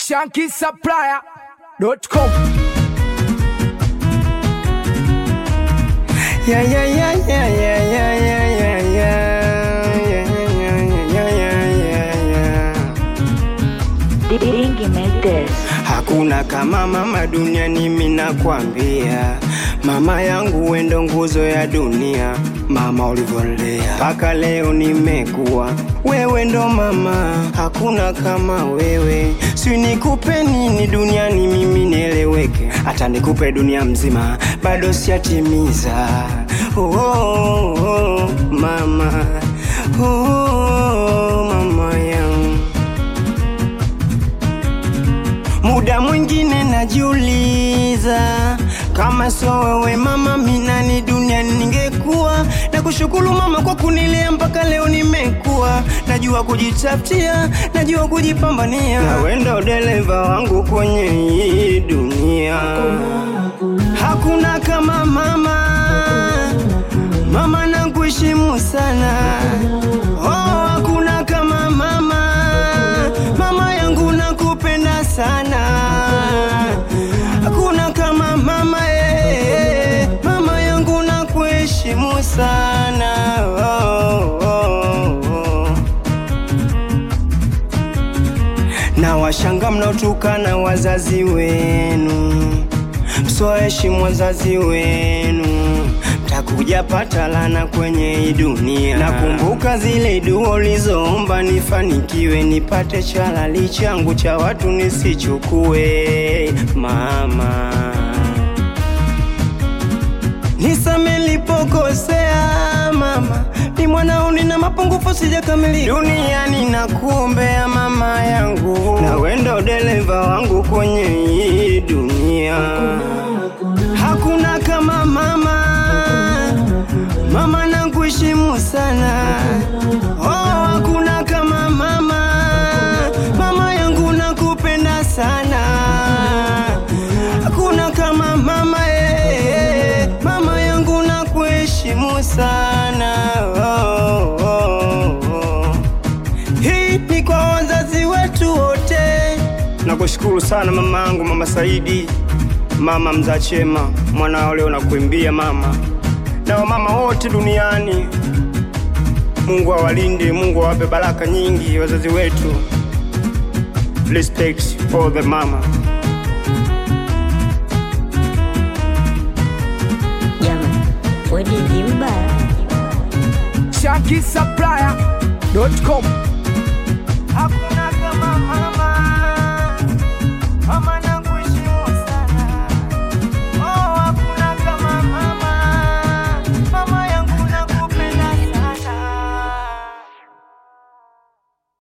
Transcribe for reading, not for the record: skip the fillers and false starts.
ShankySupplier.com. Yeah, yeah, yeah, yeah, yeah, yeah, yeah, yeah, Dingi Mendes. Hakuna kama mama duniani, mimi nakwambia. Mama yangu wendo nguzo ya dunia. Mama ulivyolea mpaka leo nimekuwa, wewe ndo mama, hakuna kama wewe. Si nikupe nini duniani mimi nieleweke, hata nikupe dunia mzima bado siyatimiza. Oh, mama, mama yangu. Muda mwingine najiuliza, kama sio wewe mama minani duniani ningekuwa. Na kushukuru mama kwa kunilea mpaka leo nimekuwa. Najua kujitafutia, najua kujipambania, na wewe ndo dereva wangu kwenye hii dunia. Hakuna kama mama, mama nakuheshimu sana. Oh, hakuna kama mama, mama yangu nakupenda sana. Hakuna kama mama, mama yangu nakuheshimu sana. Na washanga mnaotukana wazazi wenu, msioheshimu wazazi wenu, mtakuja pata laana kwenye hii dunia. Nakumbuka zile dua ulizoomba nifanikiwe, nipate chalali changu cha watu nisichukue. Mama, nisame nilipokosea mama, ni mwanao nina mapungufu sijakamilika duniani. Nakuombea mama yangu, na wewe ndo dereva wangu kwenye hii dunia. Hakuna kama mama, mama nakuheshimu sana. Oh, hakuna kama mama, mama yangu nakupenda sana. Hakuna kama mama, mama yangu nakuheshimu sana. Hii ni kwa wazazi wetu wote. Nakushukuru sana mama yangu, mama Saidi, mama Mzachema, mwanao leo nakuimbia mama. Na wamama wote duniani, Mungu awalinde, Mungu awape baraka nyingi wazazi wetu. Respect for the mama. Jamani, wewe ni mbaya. ShankySupplier.com.